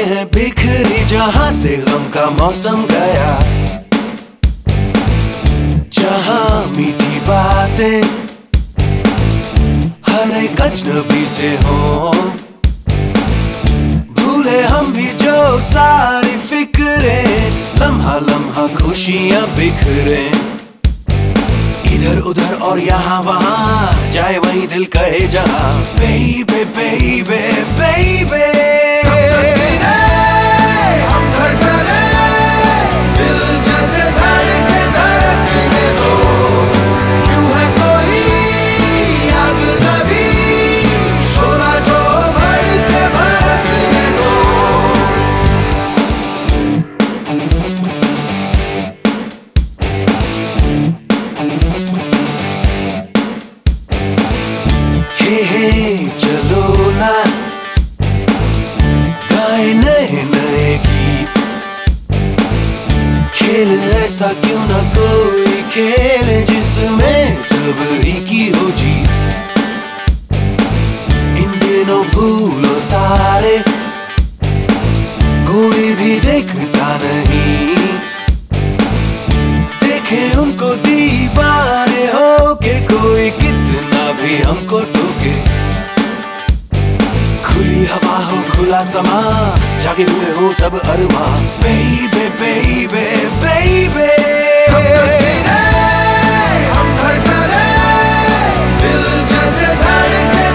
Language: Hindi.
हैं बिखरी जहां से गम का मौसम गया, जहां मीठी बातें हर एक अजनबी से हो, भूले हम भी जो सारी फिक्रें, लम्हा लम्हा खुशियां बिखरे, इधर उधर और यहाँ वहाँ, जाए वही दिल कहे जहाँ। Baby, baby, baby, हम धड़कने, दिल जैसे धड़के धड़कने दो, क्यों है कोई अजनबी, शोला जो भड़के भड़कने दो। हे चलो ना गाए नए नए गीत, खेल ऐसा क्यों ना कोई खेल जिसमें सब ही की हो जीत। इन दिनों भूलो तारे कोई भी देखता नहीं, देखे उनको दीवाने हो के कोई कितना भी हमको टोके। खुली हवा हो खुला समा, जागे हुए हो सब अरमा। Baby, baby, baby, हम धड़कने, दिल जैसे धड़के